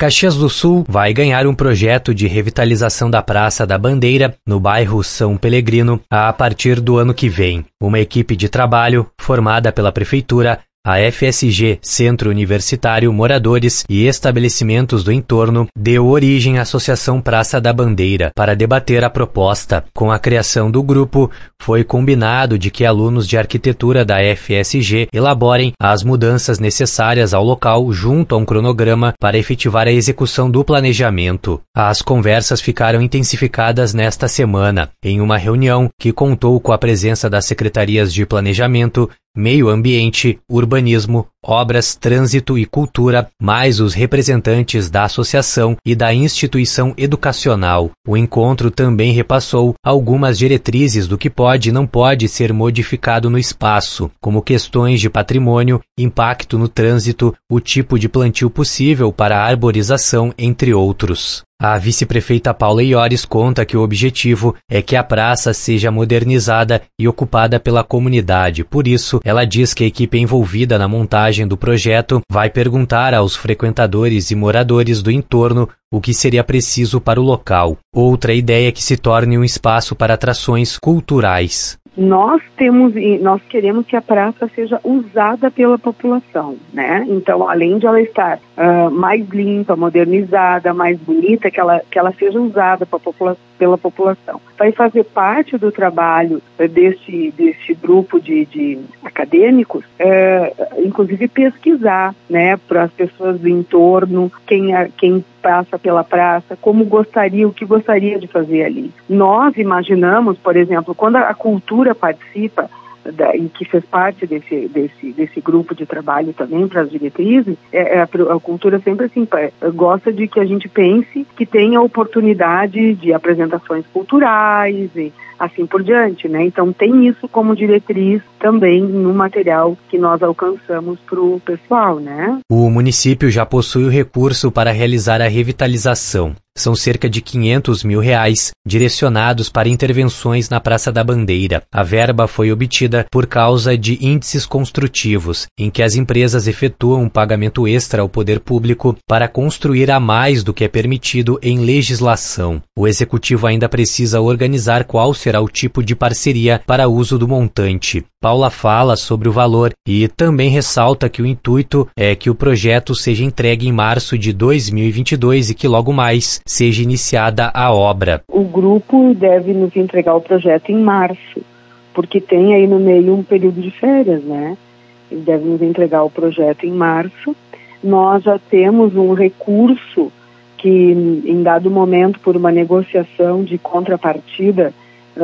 Caxias do Sul vai ganhar um projeto de revitalização da Praça da Bandeira, no bairro São Pelegrino, a partir do ano que vem. Uma equipe de trabalho, formada pela Prefeitura, a FSG, Centro Universitário, moradores e estabelecimentos do entorno, deu origem à Associação Praça da Bandeira para debater a proposta. Com a criação do grupo, foi combinado de que alunos de arquitetura da FSG elaborem as mudanças necessárias ao local junto a um cronograma para efetivar a execução do planejamento. As conversas ficaram intensificadas nesta semana, em uma reunião que contou com a presença das secretarias de Planejamento, Meio Ambiente, Urbanismo, Obras, Trânsito e Cultura, mais os representantes da associação e da instituição educacional. O encontro também repassou algumas diretrizes do que pode e não pode ser modificado no espaço, como questões de patrimônio, impacto no trânsito, o tipo de plantio possível para a arborização, entre outros. A vice-prefeita Paula Iores conta que o objetivo é que a praça seja modernizada e ocupada pela comunidade. Por isso, ela diz que a equipe envolvida na montagem do projeto vai perguntar aos frequentadores e moradores do entorno o que seria preciso para o local. Outra ideia é que se torne um espaço para atrações culturais. Nós queremos que a praça seja usada pela população, né? Então, além de ela estar mais limpa, modernizada, mais bonita, que ela seja usada pela população. Vai fazer parte do trabalho deste grupo de acadêmicos, inclusive pesquisar, né, para as pessoas do entorno, quem passa pela praça, o que gostaria de fazer ali. Nós imaginamos, por exemplo, quando a cultura participa, e que fez parte desse grupo de trabalho também para as diretrizes, a cultura sempre assim, gosta de que a gente pense que tenha oportunidade de apresentações culturais e assim por diante, né? Então tem isso como diretriz também no material que nós alcançamos para o pessoal, né? O município já possui o recurso para realizar a revitalização. São cerca de R$500 mil direcionados para intervenções na Praça da Bandeira. A verba foi obtida por causa de índices construtivos, em que as empresas efetuam um pagamento extra ao poder público para construir a mais do que é permitido em legislação. O executivo ainda precisa organizar qual será o tipo de parceria para uso do montante. Paula fala sobre o valor e também ressalta que o intuito é que o projeto seja entregue em março de 2022 e que logo mais seja iniciada a obra. O grupo deve nos entregar o projeto em março, porque tem aí no meio um período de férias, né? Ele deve nos entregar o projeto em março. Nós já temos um recurso que, em dado momento, por uma negociação de contrapartida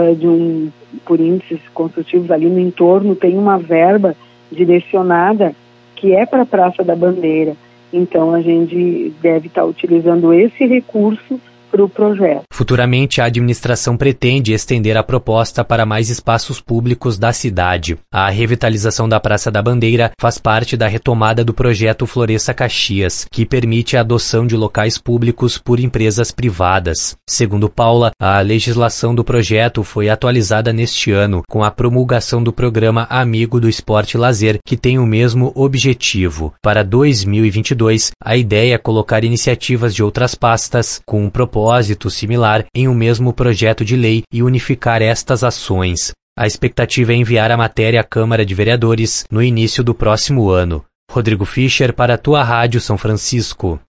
por índices construtivos ali no entorno, tem uma verba direcionada que é para a Praça da Bandeira. Então, a gente deve estar utilizando esse recurso para o projeto. Futuramente, a administração pretende estender a proposta para mais espaços públicos da cidade. A revitalização da Praça da Bandeira faz parte da retomada do projeto Floresça Caxias, que permite a adoção de locais públicos por empresas privadas. Segundo Paula, a legislação do projeto foi atualizada neste ano, com a promulgação do programa Amigo do Esporte e Lazer, que tem o mesmo objetivo. Para 2022, a ideia é colocar iniciativas de outras pastas com um propósito similar em um mesmo projeto de lei e unificar estas ações. A expectativa é enviar a matéria à Câmara de Vereadores no início do próximo ano. Rodrigo Fischer para a Tua Rádio São Francisco.